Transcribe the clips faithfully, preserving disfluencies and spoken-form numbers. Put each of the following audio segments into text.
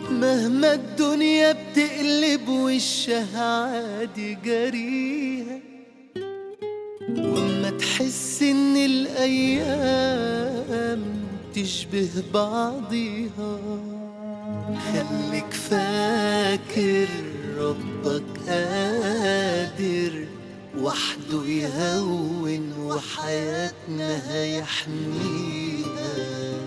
مهما الدنيا بتقلب وشها عادي جريها، وما تحس ان الايام تشبه بعضيها. خليك فاكر ربك قادر وحده يهون وحياتنا هيحميها.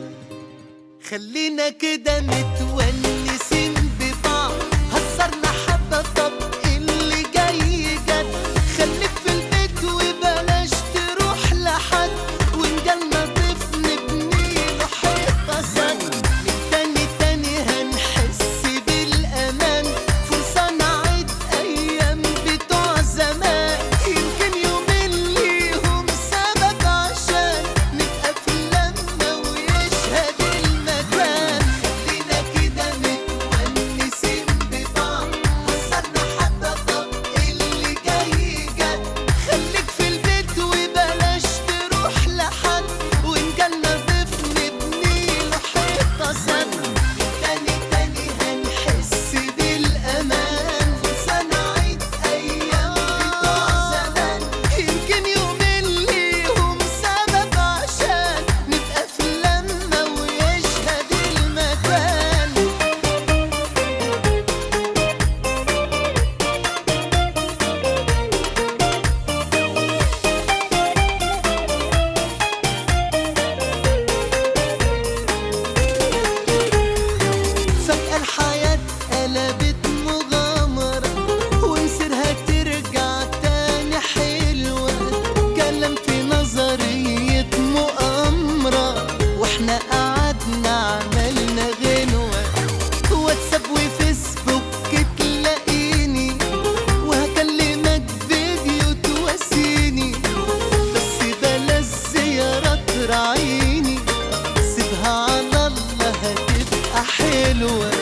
خلينا كده متونسين ببعض، هزرنا حبة طب اللي جاي جد. خليك في البيت وبلاش تروح لحد، وإن جالنا ضيف نبني له حيطة سد. من تاني تاني هنحس بالأمان، فرصة نعيد أيام بتوع زمان. يمكن يومين ليهم سبب عشان نبقى في اللمة ويشهد المكان. خلينا كده متونسين ببعض، هزرنا حبة طب اللي جاي جد. خليك في البيت وبلاش تروح لحد، وإن جالنا ضيف نبني له حيطة سد. تاني تاني هنحس بالأمان، فرصة نعيد أيام بتوع زمان. يمكن يومين ليهم سبب عشان نبقى في اللمة ويشهد المكان. فجأة الحياة قلبت مغامرة، ومصيرها ترجع تاني حلوة. كلام في نظرية مؤامرة، واحنا قعدنا عملنا غنوة. واتساب وفيسبوك تلاقيني، وهكلمك فيديو تواسيني. بس بلاش زيارات راعيني، سيبها على الله هتبقى حلوة.